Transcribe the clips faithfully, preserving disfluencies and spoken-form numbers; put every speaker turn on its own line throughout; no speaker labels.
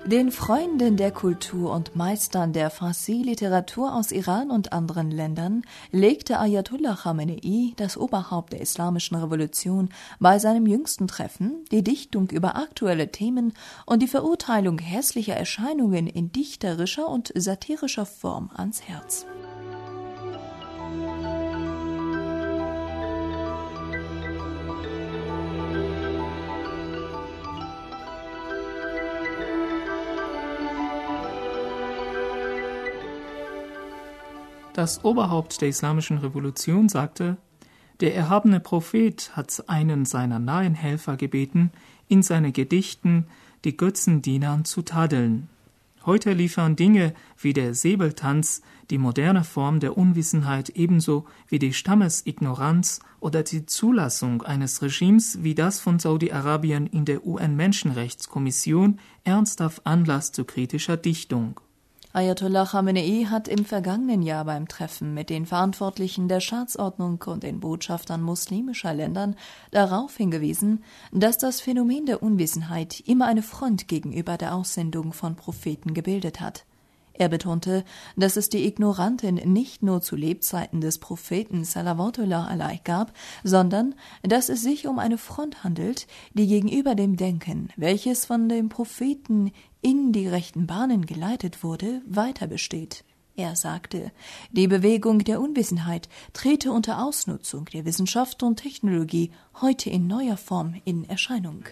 Den Freunden der Kultur und Meistern der Farsi-Literatur aus Iran und anderen Ländern legte Ayatollah Khamenei, das Oberhaupt der Islamischen Revolution, bei seinem jüngsten Treffen die Dichtung über aktuelle Themen und die Verurteilung hässlicher Erscheinungen in dichterischer und satirischer Form ans Herz.
Das Oberhaupt der Islamischen Revolution sagte, der erhabene Prophet hat einen seiner nahen Helfer gebeten, in seinen Gedichten die Götzendienern zu tadeln. Heute liefern Dinge wie der Säbeltanz die moderne Form der Unwissenheit ebenso wie die Stammesignoranz oder die Zulassung eines Regimes wie das von Saudi-Arabien in der U N-Menschenrechtskommission ernsthaft Anlass zu kritischer Dichtung.
Ayatollah Khamenei hat im vergangenen Jahr beim Treffen mit den Verantwortlichen der Staatsordnung und den Botschaftern muslimischer Ländern darauf hingewiesen, dass das Phänomen der Unwissenheit immer eine Front gegenüber der Aussendung von Propheten gebildet hat. Er betonte, dass es die Ignoranten nicht nur zu Lebzeiten des Propheten Salawatullah alaih gab, sondern dass es sich um eine Front handelt, die gegenüber dem Denken, welches von dem Propheten in die rechten Bahnen geleitet wurde, weiter besteht. Er sagte, die Bewegung der Unwissenheit trete unter Ausnutzung der Wissenschaft und Technologie heute in neuer Form in Erscheinung.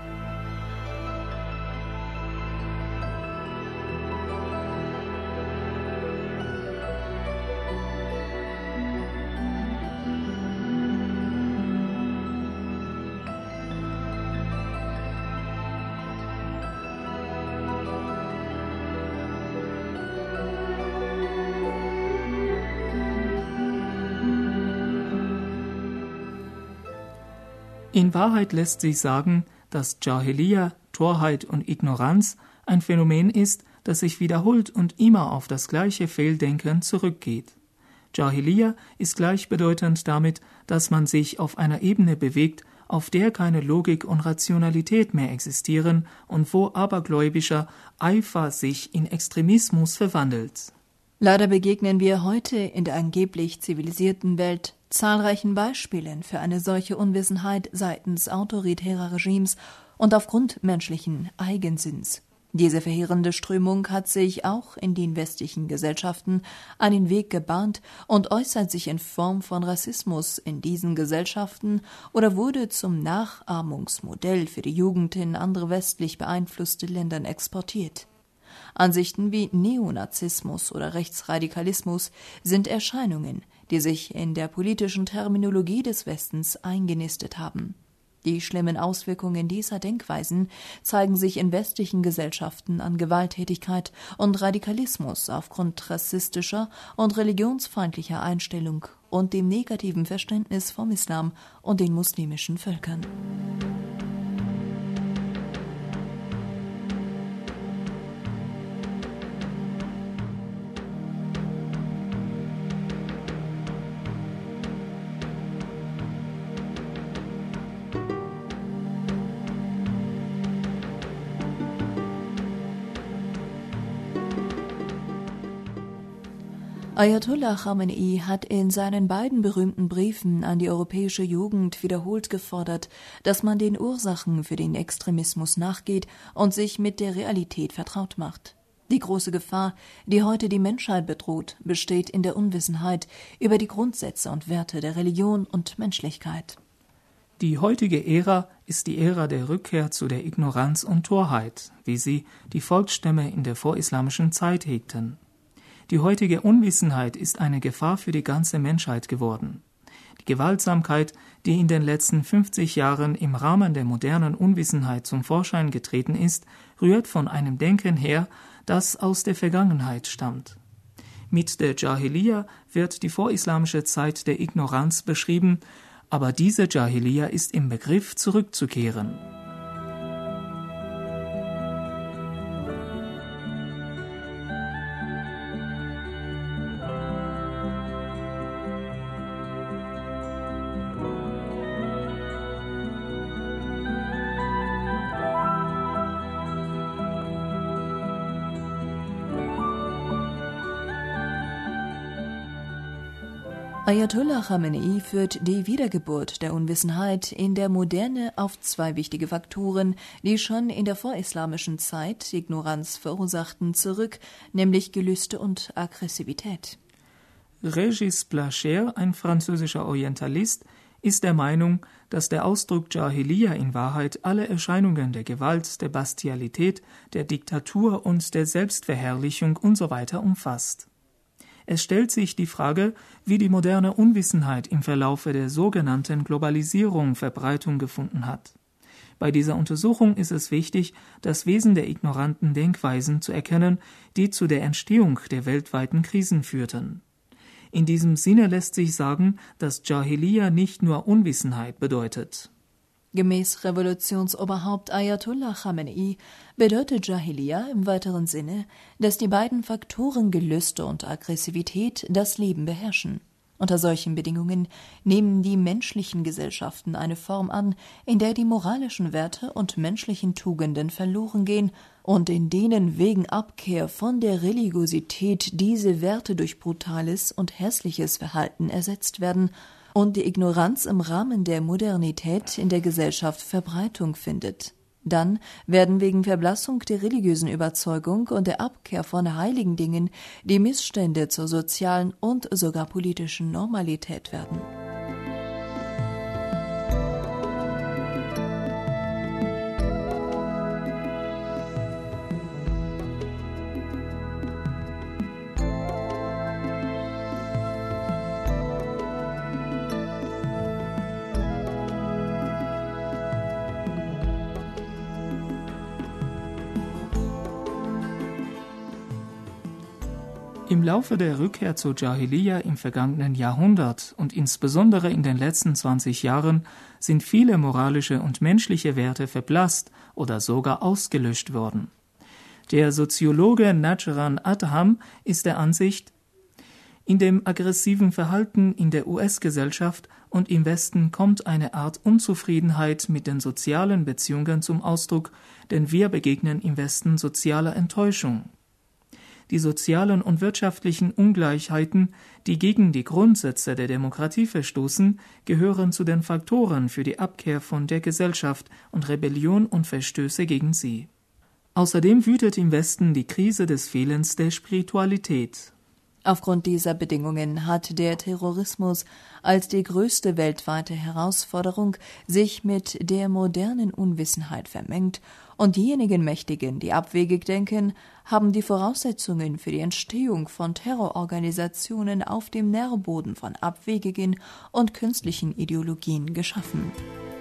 In Wahrheit lässt sich sagen, dass Jahiliya, Torheit und Ignoranz ein Phänomen ist, das sich wiederholt und immer auf das gleiche Fehldenken zurückgeht. Jahiliya ist gleichbedeutend damit, dass man sich auf einer Ebene bewegt, auf der keine Logik und Rationalität mehr existieren und wo abergläubischer Eifer sich in Extremismus verwandelt.
Leider begegnen wir heute in der angeblich zivilisierten Welt zahlreichen Beispielen für eine solche Unwissenheit seitens autoritärer Regimes und aufgrund menschlichen Eigensinns. Diese verheerende Strömung hat sich auch in den westlichen Gesellschaften einen Weg gebahnt und äußert sich in Form von Rassismus in diesen Gesellschaften oder wurde zum Nachahmungsmodell für die Jugend in andere westlich beeinflusste Ländern exportiert. Ansichten wie Neonazismus oder Rechtsradikalismus sind Erscheinungen, die sich in der politischen Terminologie des Westens eingenistet haben. Die schlimmen Auswirkungen dieser Denkweisen zeigen sich in westlichen Gesellschaften an Gewalttätigkeit und Radikalismus aufgrund rassistischer und religionsfeindlicher Einstellung und dem negativen Verständnis vom Islam und den muslimischen Völkern. Ayatollah Khamenei hat in seinen beiden berühmten Briefen an die europäische Jugend wiederholt gefordert, dass man den Ursachen für den Extremismus nachgeht und sich mit der Realität vertraut macht. Die große Gefahr, die heute die Menschheit bedroht, besteht in der Unwissenheit über die Grundsätze und Werte der Religion und Menschlichkeit.
Die heutige Ära ist die Ära der Rückkehr zu der Ignoranz und Torheit, wie sie die Volksstämme in der vorislamischen Zeit hegten. Die heutige Unwissenheit ist eine Gefahr für die ganze Menschheit geworden. Die Gewaltsamkeit, die in den letzten fünfzig Jahren im Rahmen der modernen Unwissenheit zum Vorschein getreten ist, rührt von einem Denken her, das aus der Vergangenheit stammt. Mit der Jahiliya wird die vorislamische Zeit der Ignoranz beschrieben, aber diese Jahiliya ist im Begriff zurückzukehren.
Ayatollah Khamenei führt die Wiedergeburt der Unwissenheit in der Moderne auf zwei wichtige Faktoren, die schon in der vorislamischen Zeit Ignoranz verursachten, zurück, nämlich Gelüste und Aggressivität.
Régis Blachère, ein französischer Orientalist, ist der Meinung, dass der Ausdruck Dschahiliyya in Wahrheit alle Erscheinungen der Gewalt, der Bestialität, der Diktatur und der Selbstverherrlichung usw. umfasst. Es stellt sich die Frage, wie die moderne Unwissenheit im Verlaufe der sogenannten Globalisierung Verbreitung gefunden hat. Bei dieser Untersuchung ist es wichtig, das Wesen der ignoranten Denkweisen zu erkennen, die zu der Entstehung der weltweiten Krisen führten. In diesem Sinne lässt sich sagen, dass Dschahiliyya nicht nur Unwissenheit bedeutet.
Gemäß Revolutionsoberhaupt Ayatollah Khamenei bedeutet Dschahiliyya im weiteren Sinne, dass die beiden Faktoren Gelüste und Aggressivität das Leben beherrschen. Unter solchen Bedingungen nehmen die menschlichen Gesellschaften eine Form an, in der die moralischen Werte und menschlichen Tugenden verloren gehen und in denen wegen Abkehr von der Religiosität diese Werte durch brutales und hässliches Verhalten ersetzt werden und die Ignoranz im Rahmen der Modernität in der Gesellschaft Verbreitung findet. Dann werden wegen Verblassung der religiösen Überzeugung und der Abkehr von heiligen Dingen die Missstände zur sozialen und sogar politischen Normalität werden.
Im Laufe der Rückkehr zu Dschahiliyya im vergangenen Jahrhundert und insbesondere in den letzten zwanzig Jahren sind viele moralische und menschliche Werte verblasst oder sogar ausgelöscht worden. Der Soziologe Najran Adham ist der Ansicht, in dem aggressiven Verhalten in der U S-Gesellschaft und im Westen kommt eine Art Unzufriedenheit mit den sozialen Beziehungen zum Ausdruck, denn wir begegnen im Westen sozialer Enttäuschung. Die sozialen und wirtschaftlichen Ungleichheiten, die gegen die Grundsätze der Demokratie verstoßen, gehören zu den Faktoren für die Abkehr von der Gesellschaft und Rebellion und Verstöße gegen sie. Außerdem wütet im Westen die Krise des Fehlens der Spiritualität.
Aufgrund dieser Bedingungen hat der Terrorismus als die größte weltweite Herausforderung sich mit der modernen Unwissenheit vermengt, und diejenigen Mächtigen, die abwegig denken, haben die Voraussetzungen für die Entstehung von Terrororganisationen auf dem Nährboden von abwegigen und künstlichen Ideologien geschaffen.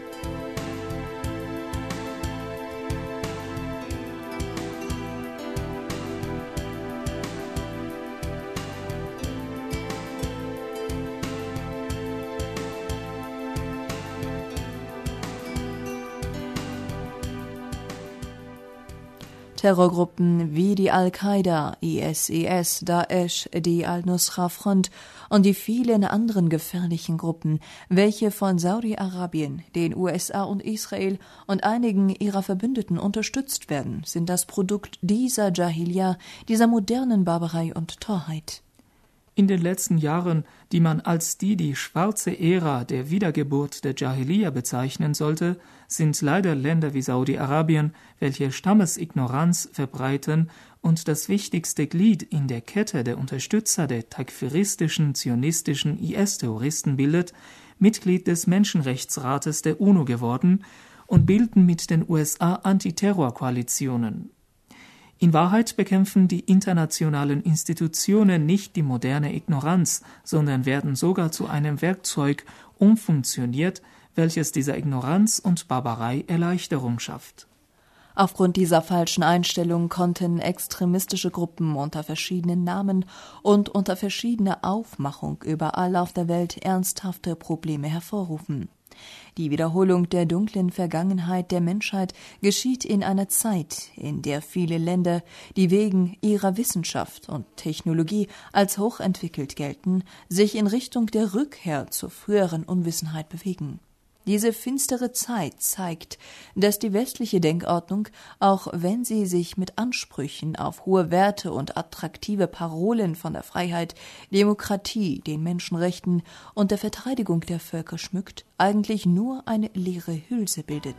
Terrorgruppen wie die Al-Qaida, I S I S, Daesh, die Al-Nusra-Front und die vielen anderen gefährlichen Gruppen, welche von Saudi-Arabien, den U S A und Israel und einigen ihrer Verbündeten unterstützt werden, sind das Produkt dieser Dschahiliyya, dieser modernen Barbarei und Torheit.
In den letzten Jahren, die man als die die schwarze Ära der Wiedergeburt der Dschahiliyya bezeichnen sollte, sind leider Länder wie Saudi-Arabien, welche Stammesignoranz verbreiten und das wichtigste Glied in der Kette der Unterstützer der takfiristischen, zionistischen I S-Terroristen bildet, Mitglied des Menschenrechtsrates der UNO geworden und bilden mit den U S A Antiterror-Koalitionen. In Wahrheit bekämpfen die internationalen Institutionen nicht die moderne Ignoranz, sondern werden sogar zu einem Werkzeug umfunktioniert, welches dieser Ignoranz und Barbarei Erleichterung schafft.
Aufgrund dieser falschen Einstellung konnten extremistische Gruppen unter verschiedenen Namen und unter verschiedener Aufmachung überall auf der Welt ernsthafte Probleme hervorrufen. Die Wiederholung der dunklen Vergangenheit der Menschheit geschieht in einer Zeit, in der viele Länder, die wegen ihrer Wissenschaft und Technologie als hochentwickelt gelten, sich in Richtung der Rückkehr zur früheren Unwissenheit bewegen. Diese finstere Zeit zeigt, dass die westliche Denkordnung, auch wenn sie sich mit Ansprüchen auf hohe Werte und attraktive Parolen von der Freiheit, Demokratie, den Menschenrechten und der Verteidigung der Völker schmückt, eigentlich nur eine leere Hülse bildet.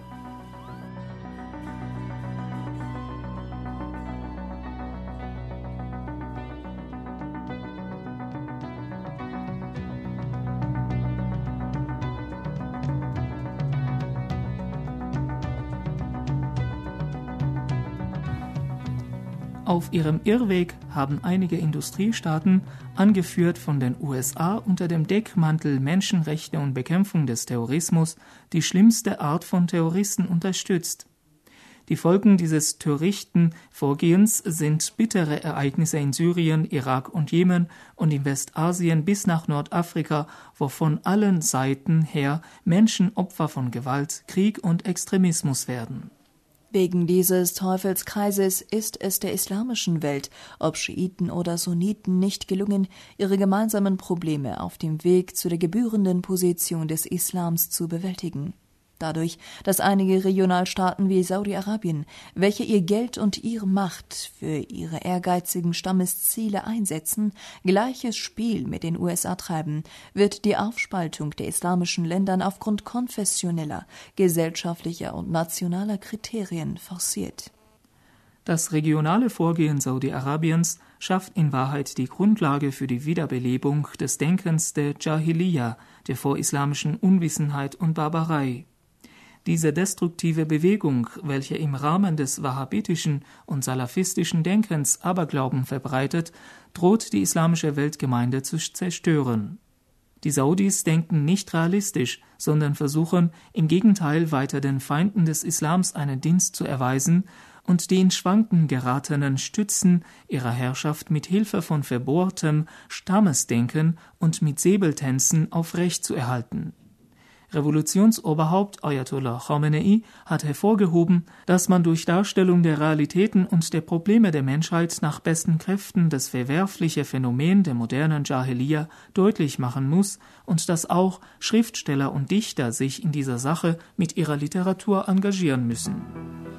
Auf ihrem Irrweg haben einige Industriestaaten, angeführt von den U S A unter dem Deckmantel Menschenrechte und Bekämpfung des Terrorismus, die schlimmste Art von Terroristen unterstützt. Die Folgen dieses Törichten-Vorgehens sind bittere Ereignisse in Syrien, Irak und Jemen und in Westasien bis nach Nordafrika, wo von allen Seiten her Menschen Opfer von Gewalt, Krieg und Extremismus werden.
Wegen dieses Teufelskreises ist es der islamischen Welt, ob Schiiten oder Sunniten, nicht gelungen, ihre gemeinsamen Probleme auf dem Weg zu der gebührenden Position des Islams zu bewältigen. Dadurch, dass einige Regionalstaaten wie Saudi-Arabien, welche ihr Geld und ihre Macht für ihre ehrgeizigen Stammesziele einsetzen, gleiches Spiel mit den U S A treiben, wird die Aufspaltung der islamischen Länder aufgrund konfessioneller, gesellschaftlicher und nationaler Kriterien forciert.
Das regionale Vorgehen Saudi-Arabiens schafft in Wahrheit die Grundlage für die Wiederbelebung des Denkens der Dschahiliyya, der vorislamischen Unwissenheit und Barbarei. Diese destruktive Bewegung, welche im Rahmen des wahhabitischen und salafistischen Denkens Aberglauben verbreitet, droht die islamische Weltgemeinde zu zerstören. Die Saudis denken nicht realistisch, sondern versuchen im Gegenteil weiter den Feinden des Islams einen Dienst zu erweisen und die in Schwanken geratenen Stützen ihrer Herrschaft mit Hilfe von verbohrtem Stammesdenken und mit Säbeltänzen aufrechtzuerhalten. Revolutionsoberhaupt Ayatollah Khamenei hat hervorgehoben, dass man durch Darstellung der Realitäten und der Probleme der Menschheit nach besten Kräften das verwerfliche Phänomen der modernen Dschahiliyya deutlich machen muss und dass auch Schriftsteller und Dichter sich in dieser Sache mit ihrer Literatur engagieren müssen.